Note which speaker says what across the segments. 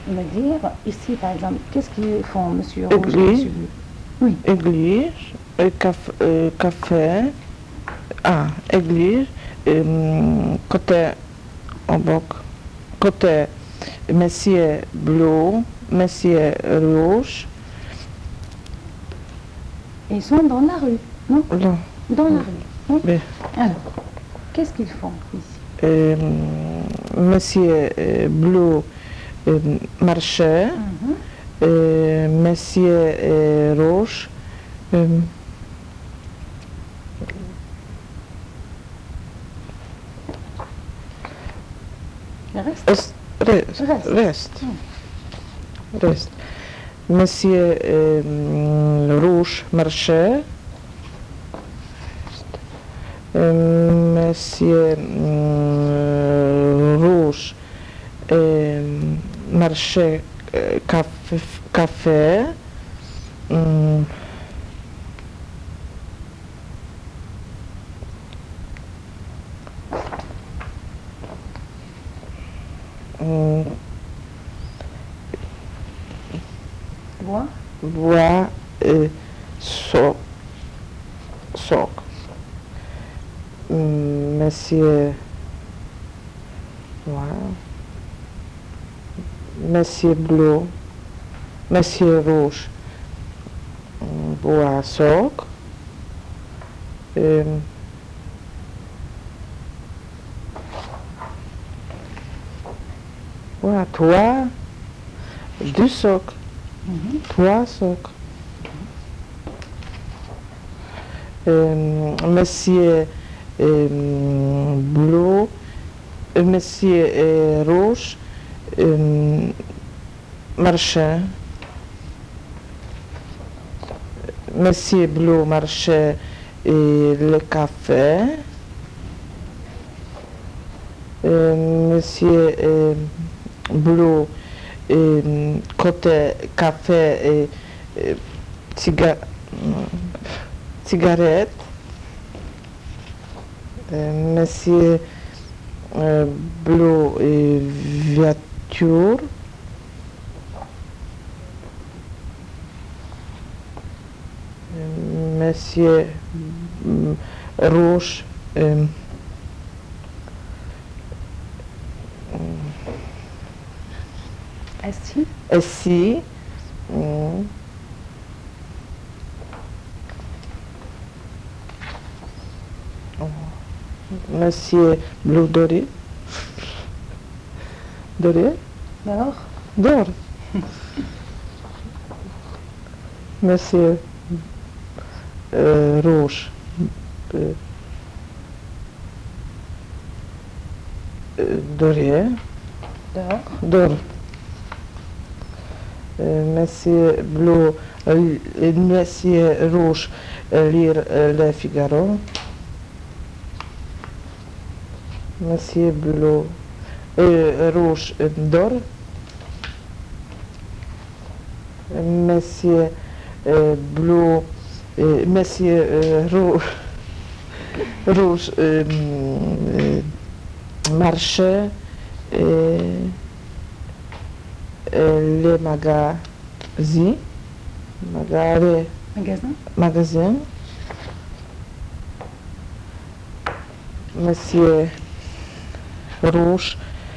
Speaker 1: me dire, ici par exemple, qu'est-ce qu'ils font, monsieur Rouge et
Speaker 2: Église,
Speaker 1: monsieur Bleu? Oui,
Speaker 2: église, café, ah, église, côté, en bas, côté, monsieur bleu, monsieur rouge,
Speaker 1: ils sont dans la rue, non?
Speaker 2: là,
Speaker 1: Dans la rue, oui.
Speaker 2: ben,
Speaker 1: Alors, qu'est-ce qu'ils font ici?
Speaker 2: monsieur bleu marchait,
Speaker 1: Mhm.
Speaker 2: monsieur rouge, euh,
Speaker 1: Le reste?
Speaker 2: reste.
Speaker 1: Hmm.
Speaker 2: Reste. Monsieur rouge marchait, monsieur rouge marchait café, hum, hum,
Speaker 1: Bois?
Speaker 2: bois soc, soc. Monsieur, ouais, monsieur bleu, monsieur rouge bois soc. Voilà, toi, deux socs,
Speaker 1: Mhm.
Speaker 2: trois socs. Monsieur bleu, monsieur rouge, marchait. Monsieur bleu marchait le café. Monsieur bleu côté café et ciga- cigarette. Monsieur bleu et voiture. Monsieur rouge
Speaker 1: Assis?
Speaker 2: assis. Monsieur bleu doré. Doré.
Speaker 1: Dehors?
Speaker 2: Dor. Monsieur rouge. euh, doré.
Speaker 1: Dehors?
Speaker 2: Dor. Monsieur bleu, monsieur rouge, lire le Figaro. Monsieur bleu, rouge, dor. Monsieur bleu, monsieur rouge, rouge marché, les magasins,
Speaker 1: Magasin?
Speaker 2: magasin. Monsieur rouge,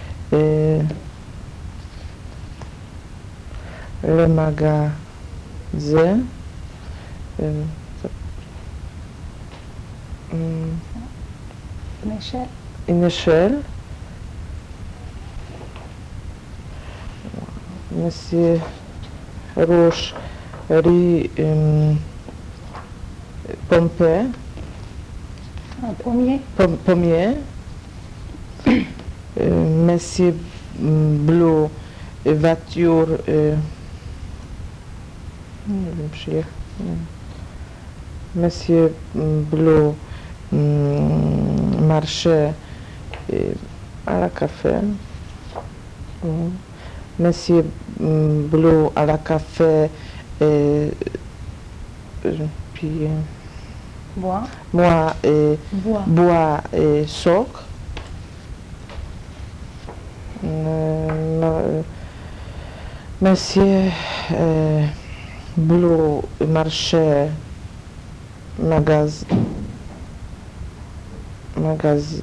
Speaker 2: le magasin. euh,
Speaker 1: Une échelle?
Speaker 2: une échelle. Monsieur rouge, riz, pompé,
Speaker 1: Un pommier?
Speaker 2: pommier. Monsieur bleu, voiture, monsieur bleu, marché à la café. Monsieur bleu à la café, puis
Speaker 1: Bois?
Speaker 2: moi
Speaker 1: Bois.
Speaker 2: bois soc. Monsieur Bleu marchait magasin.
Speaker 1: Magasin.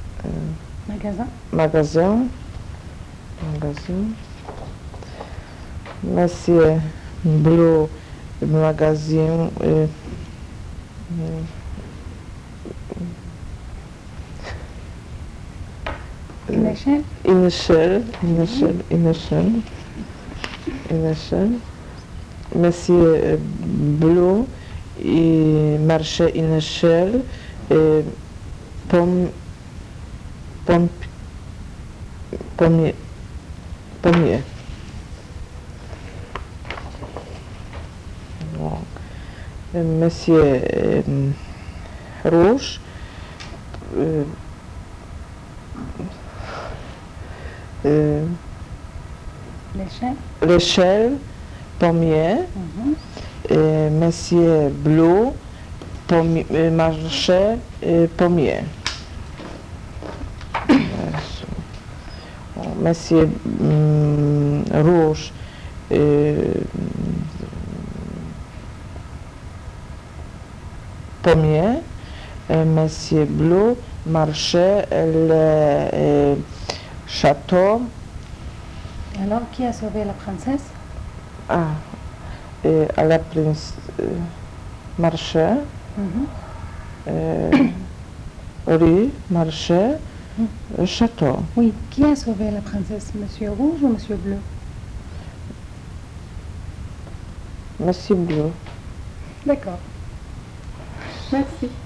Speaker 2: Magasin. Monsieur Bleu magasin.
Speaker 1: Une échelle.
Speaker 2: Une échelle. Monsieur Bleu il marchait une échelle. Pommier. Monsieur Rouge. L'échelle, pommier. Monsieur Bleu, marchait pommier. Monsieur Rouge, pommier. Monsieur Bleu marchait le château.
Speaker 1: Alors, qui a sauvé la princesse?
Speaker 2: À la princesse marchait. Rue marchait château.
Speaker 1: Oui, qui a sauvé la princesse? Monsieur Rouge ou Monsieur Bleu?
Speaker 2: Monsieur Bleu.
Speaker 1: D'accord. Merci.